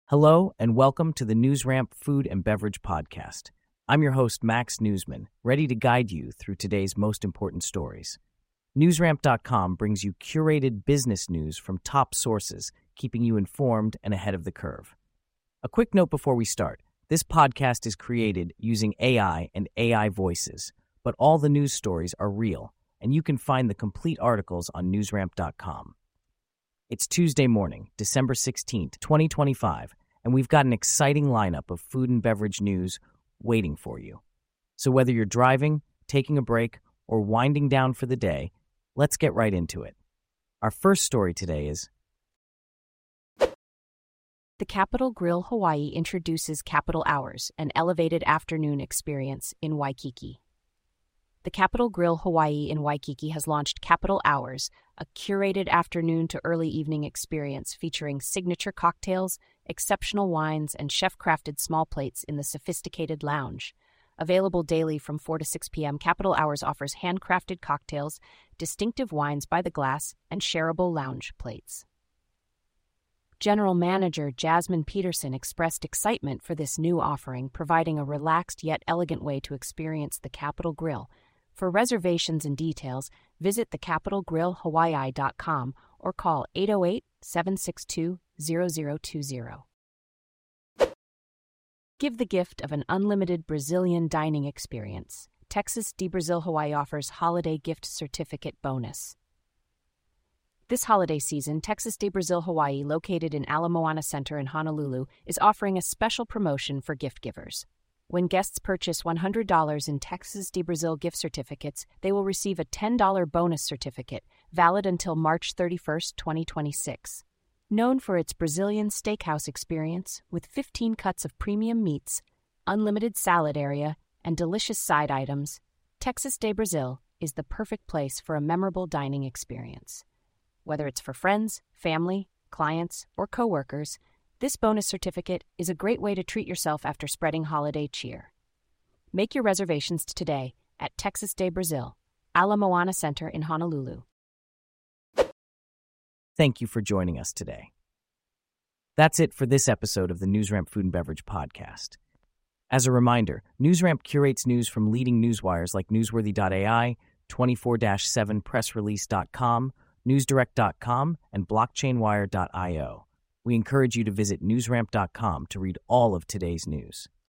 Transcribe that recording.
Hello, and welcome to the NewsRamp Food and Beverage Podcast. I'm your host, Max Newsman, ready to guide you through today's most important stories. NewsRamp.com brings you curated business news from top sources, keeping you informed and ahead of the curve. A quick note before we start. This podcast is created using AI and AI voices, but all the news stories are real, and you can find the complete articles on NewsRamp.com. It's Tuesday morning, December 16th, 2025, and we've got an exciting lineup of food and beverage news waiting for you. So whether you're driving, taking a break, or winding down for the day, let's get right into it. Our first story today is The Capital Grille Hawaii introduces Capital Hours, an elevated afternoon experience in Waikiki. The Capital Grille Hawaii in Waikiki has launched Capital Hours, a curated afternoon to early evening experience featuring signature cocktails, exceptional wines, and chef-crafted small plates in the sophisticated lounge. Available daily from 4 to 6 p.m., Capital Hours offers handcrafted cocktails, distinctive wines by the glass, and shareable lounge plates. General Manager Jasmine Peterson expressed excitement for this new offering, providing a relaxed yet elegant way to experience the Capital Grille. For reservations and details, visit thecapitalgrillehawaii.com or call 808-762-0020. Give the gift of an unlimited Brazilian dining experience. Texas de Brazil Hawaii offers holiday gift certificate bonus. This holiday season, Texas de Brazil Hawaii, located in Ala Moana Center in Honolulu, is offering a special promotion for gift givers. When guests purchase $100 in Texas de Brazil gift certificates, they will receive a $10 bonus certificate, valid until March 31, 2026. Known for its Brazilian steakhouse experience, with 15 cuts of premium meats, unlimited salad area, and delicious side items, Texas de Brazil is the perfect place for a memorable dining experience. Whether it's for friends, family, clients, or coworkers, this bonus certificate is a great way to treat yourself after spreading holiday cheer. Make your reservations today at Texas de Brazil, Ala Moana Center in Honolulu. Thank you for joining us today. That's it for this episode of the NewsRamp Food and Beverage Podcast. As a reminder, NewsRamp curates news from leading newswires like Newsworthy.ai, 24/7pressrelease.com, NewsDirect.com, and BlockchainWire.io. We encourage you to visit newsramp.com to read all of today's news.